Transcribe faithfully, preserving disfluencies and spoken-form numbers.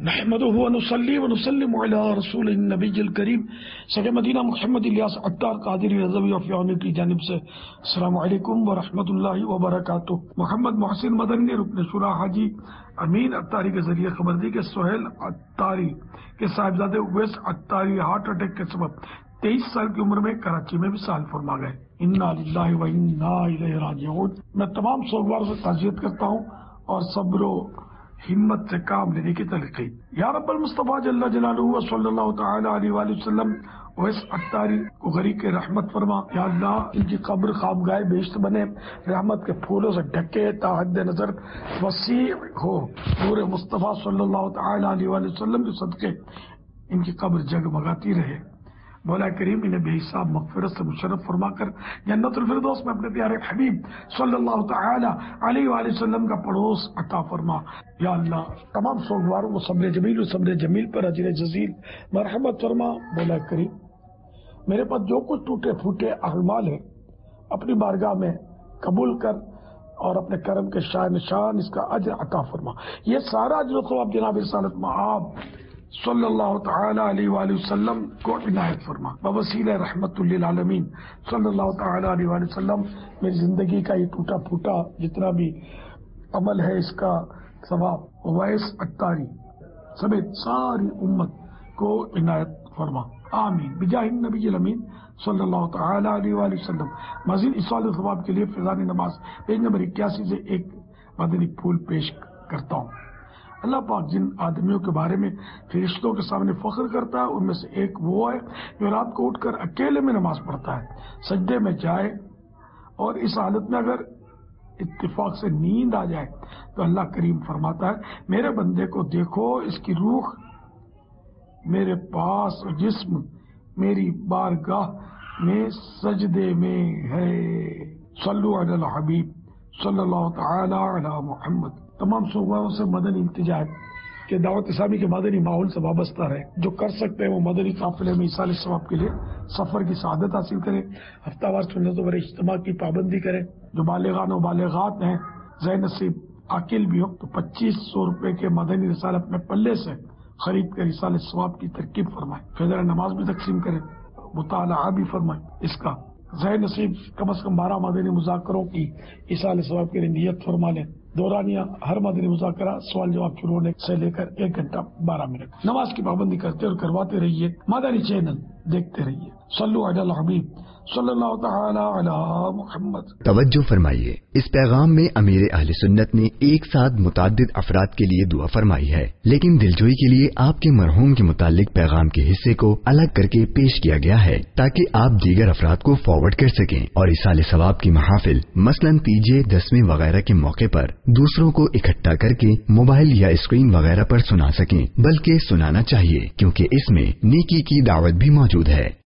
نحمده ونصلي ونسلم على رسول النبی الکریم سید مدینہ محمد الیاس عطار قادری رضوی افیانی کی جانب سے السلام علیکم ورحمۃ اللہ وبرکاتہ۔ محمد محسن مدنی نے رکن شورا حاجی امین عطاری کے ذریعے خبر دی کہ سہیل عطاری کے صاحبزادے اویس عطاری ہارٹ اٹیک کے سبب تیئیس سال کی عمر میں کراچی میں بھی سال فرما گئے۔ انا للہ و انا الیہ راجعون۔ میں تمام سوگواروں سے تعزیت کرتا ہوں اور صبر و ہمت سے کام لینے کی تلقین۔ یا رب المصطفیٰ جل جلالہ و صلی اللہ تعالی علیہ وآلہ وسلم اویس عطاری کو غریق رحمت فرما۔ یا اللہ ان کی قبر خوابگاہ بہشت بنے، رحمت کے پھولوں سے ڈھکے تا حد نظر وسیع ہو، نور مصطفیٰ صلی اللہ تعالی علیہ وآلہ وسلم کے صدقے ان کی قبر جگمگاتی رہے۔ مولا کریم انہیں بے حساب مغفرت سے مشرف فرما کر جنت الفردوس میں اپنے پیارے حبیب صلی اللہ تعالی علیہ وآلہ وسلم کا پڑوس عطا فرما۔ یا اللہ تمام سوگواروں کو صبر جمیل و صبر جمیل پر اجر جزیل مرحمت فرما۔ مولا کریم میرے پاس جو کچھ ٹوٹے پھوٹے اعمال ہیں اپنی بارگاہ میں قبول کر اور اپنے کرم کے شاہ نشان اس کا اجر عطا فرما۔ یہ سارا اجر و ثواب جناب رسالت مآب صلی اللہ تعالی علیہ وآلہ وسلم کو عنایت فرما۔ بوسیلہ رحمت للعالمین صلی اللہ تعالی علیہ وآلہ وسلم میری زندگی کا یہ ٹوٹا پھوٹا جتنا بھی عمل ہے اس کا ثواب اویس عطاری سمیت ساری امت کو عنایت فرما، آمین بجاہ النبی الامین صلی اللہ تعالی علیہ وآلہ وسلم۔ مزید اصال ثواب کے لیے فضان نماز پیج نمبر اکیاسی سے ایک مدنی پھول پیش کرتا ہوں۔ اللہ پاک جن آدمیوں کے بارے میں فرشتوں کے سامنے فخر کرتا ہے ان میں سے ایک وہ ہے جو رات کو اٹھ کر اکیلے میں نماز پڑھتا ہے، سجدے میں جائے اور اس حالت میں اگر اتفاق سے نیند آ جائے تو اللہ کریم فرماتا ہے میرے بندے کو دیکھو، اس کی روح میرے پاس اور جسم میری بارگاہ میں سجدے میں ہے۔ صلو علی الحبیب صلی اللہ تعالی علی محمد۔ تمام سوگواروں سے مدنی التجا ہے کہ دعوت اسلامی کے مدنی ماحول سے وابستہ رہے، جو کر سکتے ہیں وہ مدنی قافلے میں ایصال ثواب کے لیے سفر کی سعادت حاصل کریں، ہفتہ وار سنتوں پر اجتماع کی پابندی کریں۔ جو بالغان و بالغات ہیں ذی نصیب عاقل بھی ہو تو پچیس سو روپے کے مدنی رسالہ اپنے پلے سے خرید کر ایصال ثواب کی ترکیب فرمائیں، فجر نماز بھی تقسیم کریں، مطالعہ بھی فرمائیں۔ اس کا ذی نصیب کم از کم بارہ مدنی مذاکروں کی ایصال ثواب کے لیے نیت فرما لیں۔ دورانیہ ہر مدنی مذاکرہ سوال جواب شروع ہونے سے لے کر ایک گھنٹہ بارہ منٹ نماز کی پابندی کرتے اور کرواتے رہیے۔ مدنی چینل دیکھتے رہیے۔ صلو علی الحبیب صلی اللہ تعالی علی محمد۔ توجہ فرمائیے، اس پیغام میں امیر اہل سنت نے ایک ساتھ متعدد افراد کے لیے دعا فرمائی ہے، لیکن دلجوئی کے لیے آپ کے مرحوم کے متعلق پیغام کے حصے کو الگ کر کے پیش کیا گیا ہے تاکہ آپ دیگر افراد کو فارورڈ کر سکیں اور ایصال ثواب کی محافل مثلاً تیجے دسویں وغیرہ کے موقع پر دوسروں کو اکٹھا کر کے موبائل یا اسکرین وغیرہ پر سنا سکیں، بلکہ سنانا چاہیے کیونکہ اس میں نیکی کی دعوت بھی موجود ہے۔